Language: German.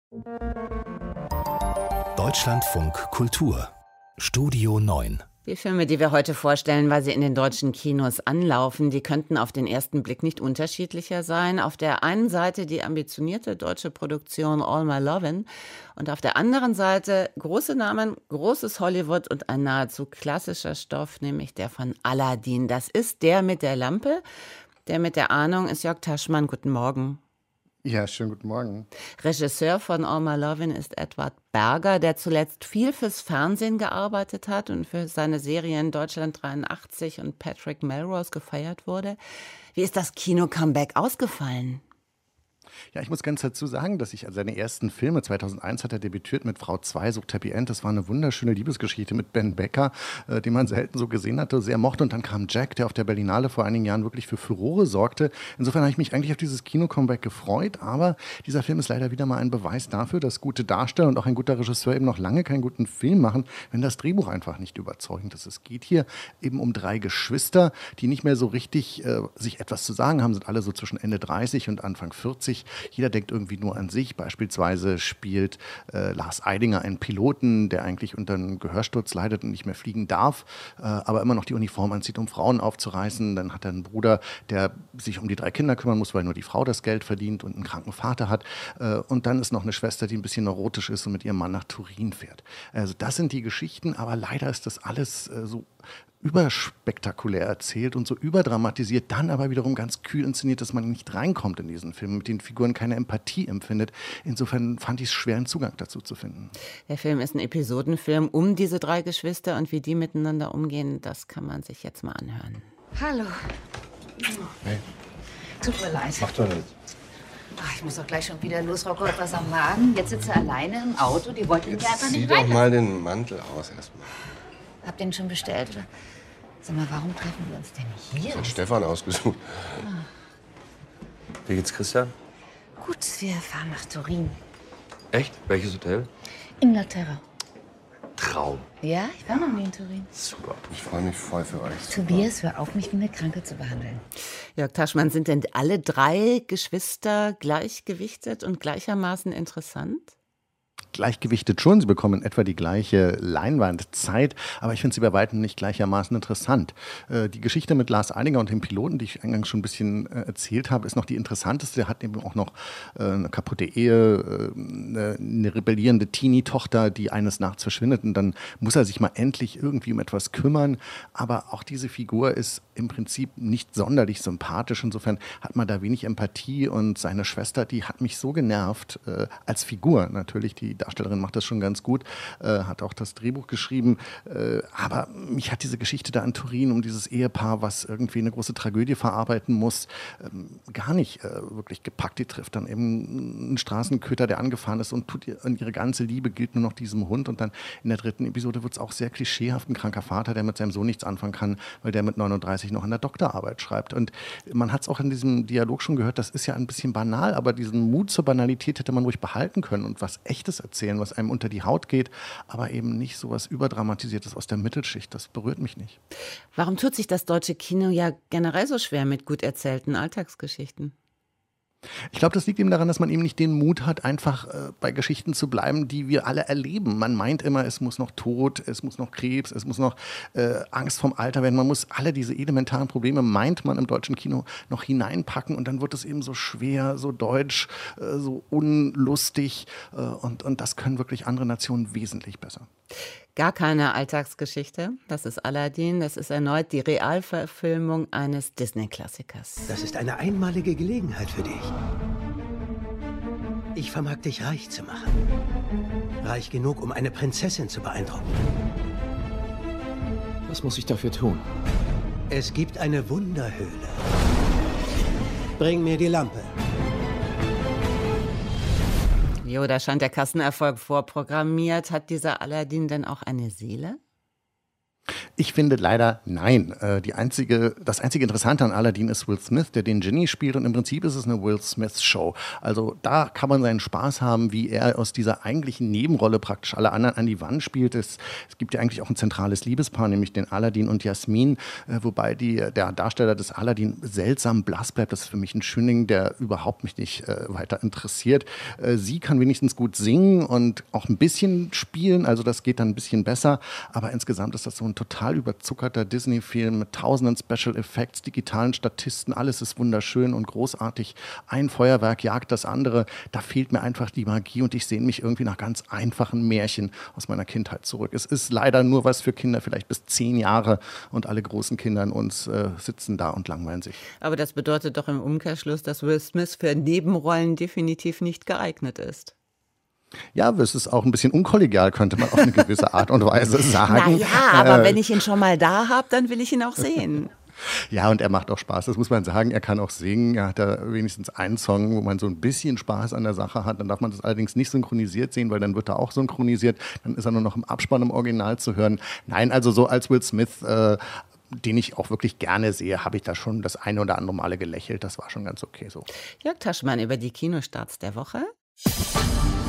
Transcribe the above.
Deutschlandfunk Kultur Studio 9. Die Filme, die wir heute vorstellen, weil sie in den deutschen Kinos anlaufen, die könnten auf den ersten Blick nicht unterschiedlicher sein. Auf der einen Seite die ambitionierte deutsche Produktion All My Lovin' und auf der anderen Seite große Namen, großes Hollywood und ein nahezu klassischer Stoff, nämlich der von Aladdin. Das ist der mit der Lampe, der mit der Ahnung ist Jörg Taschmann. Guten Morgen. Ja, schönen guten Morgen. Regisseur von All My Lovin' ist Edward Berger, der zuletzt viel fürs Fernsehen gearbeitet hat und für seine Serien Deutschland 83 und Patrick Melrose gefeiert wurde. Wie ist das Kino-Comeback ausgefallen? Ja, ich muss ganz dazu sagen, dass ich seine ersten Filme, 2001 hat er debütiert mit Frau 2, sucht Happy End. Das war eine wunderschöne Liebesgeschichte mit Ben Becker, den man selten so gesehen hatte, sehr mochte. Und dann kam Jack, der auf der Berlinale vor einigen Jahren wirklich für Furore sorgte. Insofern habe ich mich eigentlich auf dieses Kino-Comeback gefreut. Aber dieser Film ist leider wieder mal ein Beweis dafür, dass gute Darsteller und auch ein guter Regisseur eben noch lange keinen guten Film machen, wenn das Drehbuch einfach nicht überzeugend ist. Es geht hier eben um 3 Geschwister, die nicht mehr so richtig sich etwas zu sagen haben, sind alle so zwischen Ende 30 und Anfang 40. Jeder denkt irgendwie nur an sich. Beispielsweise spielt Lars Eidinger einen Piloten, der eigentlich unter einem Gehörsturz leidet und nicht mehr fliegen darf, aber immer noch die Uniform anzieht, um Frauen aufzureißen. Dann hat er einen Bruder, der sich um die 3 Kinder kümmern muss, weil nur die Frau das Geld verdient und einen kranken Vater hat. Und dann ist noch eine Schwester, die ein bisschen neurotisch ist und mit ihrem Mann nach Turin fährt. Also das sind die Geschichten, aber leider ist das alles so überspektakulär erzählt und so überdramatisiert, dann aber wiederum ganz kühl inszeniert, dass man nicht reinkommt in diesen Film, mit den Figuren keine Empathie empfindet. Insofern fand ich es schwer, einen Zugang dazu zu finden. Der Film ist ein Episodenfilm um diese 3 Geschwister und wie die miteinander umgehen, das kann man sich jetzt mal anhören. Hallo. Hey. Tut mir leid. Macht doch nichts. Ach, ich muss doch gleich schon wieder los. Rocco hat was am Magen. Jetzt sitzt er alleine im Auto. Die wollten ihn einfach Zieh nicht doch rein. mal den Mantel aus erstmal. Habt ihr ihn schon bestellt? Oder? Sag mal, warum treffen wir uns denn hier? Das hat Stefan ausgesucht. Wie geht's Christian? Gut, wir fahren nach Turin. Echt? Welches Hotel? Inglaterra. Traum. Ja, ich war noch nie in Turin. Super. Ich freue mich voll für euch. Tobias, hör auf, mich wie eine Kranke zu behandeln. Jörg Taschmann, sind denn alle 3 Geschwister gleichgewichtet und gleichermaßen interessant? Gleichgewichtet schon, sie bekommen etwa die gleiche Leinwandzeit, aber ich finde sie bei weitem nicht gleichermaßen interessant. Die Geschichte mit Lars Eidinger und dem Piloten, die ich eingangs schon ein bisschen erzählt habe, ist noch die interessanteste. Er hat eben auch noch eine kaputte Ehe, eine rebellierende Teenie-Tochter, die eines Nachts verschwindet und dann muss er sich mal endlich irgendwie um etwas kümmern, aber auch diese Figur ist im Prinzip nicht sonderlich sympathisch, insofern hat man da wenig Empathie und seine Schwester, die hat mich so genervt, als Figur natürlich, die Darstellerin macht das schon ganz gut, hat auch das Drehbuch geschrieben, aber mich hat diese Geschichte da in Turin um dieses Ehepaar, was irgendwie eine große Tragödie verarbeiten muss, gar nicht wirklich gepackt. Die trifft dann eben einen Straßenköter, der angefahren ist und ihre ganze Liebe gilt nur noch diesem Hund und dann in der 3. Episode wird es auch sehr klischeehaft, ein kranker Vater, der mit seinem Sohn nichts anfangen kann, weil der mit 39 noch an der Doktorarbeit schreibt und man hat es auch in diesem Dialog schon gehört, das ist ja ein bisschen banal, aber diesen Mut zur Banalität hätte man ruhig behalten können und was Echtes erzählen, was einem unter die Haut geht, aber eben nicht so was Überdramatisiertes aus der Mittelschicht. Das berührt mich nicht. Warum tut sich das deutsche Kino ja generell so schwer mit gut erzählten Alltagsgeschichten? Ich glaube, das liegt eben daran, dass man eben nicht den Mut hat, einfach bei Geschichten zu bleiben, die wir alle erleben. Man meint immer, es muss noch Tod, es muss noch Krebs, es muss noch Angst vom Alter werden. Man muss alle diese elementaren Probleme, meint man im deutschen Kino, noch hineinpacken und dann wird es eben so schwer, so deutsch, so unlustig und das können wirklich andere Nationen wesentlich besser. Gar keine Alltagsgeschichte. Das ist Aladdin. Das ist erneut die Realverfilmung eines Disney-Klassikers. Das ist eine einmalige Gelegenheit für dich. Ich vermag dich reich zu machen. Reich genug, um eine Prinzessin zu beeindrucken. Was muss ich dafür tun? Es gibt eine Wunderhöhle. Bring mir die Lampe. Jo, da scheint der Kassenerfolg vorprogrammiert. Hat dieser Aladdin denn auch eine Seele? Ich finde leider nein. Das einzige Interessante an Aladdin ist Will Smith, der den Genie spielt und im Prinzip ist es eine Will Smith-Show. Also da kann man seinen Spaß haben, wie er aus dieser eigentlichen Nebenrolle praktisch alle anderen an die Wand spielt. Es gibt ja eigentlich auch ein zentrales Liebespaar, nämlich den Aladdin und Jasmin, wobei der Darsteller des Aladdin seltsam blass bleibt. Das ist für mich ein Schönling, der überhaupt mich nicht weiter interessiert. Sie kann wenigstens gut singen und auch ein bisschen spielen, also das geht dann ein bisschen besser, aber insgesamt ist das so ein total überzuckerter Disney-Film mit tausenden Special Effects, digitalen Statisten, alles ist wunderschön und großartig. Ein Feuerwerk jagt das andere. Da fehlt mir einfach die Magie und ich sehne mich irgendwie nach ganz einfachen Märchen aus meiner Kindheit zurück. Es ist leider nur was für Kinder vielleicht bis 10 Jahre und alle großen Kinder in uns sitzen da und langweilen sich. Aber das bedeutet doch im Umkehrschluss, dass Will Smith für Nebenrollen definitiv nicht geeignet ist. Ja, es ist auch ein bisschen unkollegial, könnte man auf eine gewisse Art und Weise sagen. Naja, aber wenn ich ihn schon mal da habe, dann will ich ihn auch sehen. Ja, und er macht auch Spaß, das muss man sagen. Er kann auch singen. Er hat da wenigstens einen Song, wo man so ein bisschen Spaß an der Sache hat. Dann darf man das allerdings nicht synchronisiert sehen, weil dann wird er auch synchronisiert. Dann ist er nur noch im Abspann im Original zu hören. Nein, also so als Will Smith, den ich auch wirklich gerne sehe, habe ich da schon das eine oder andere Male gelächelt. Das war schon ganz okay so. Jörg Taschmann über die Kinostarts der Woche.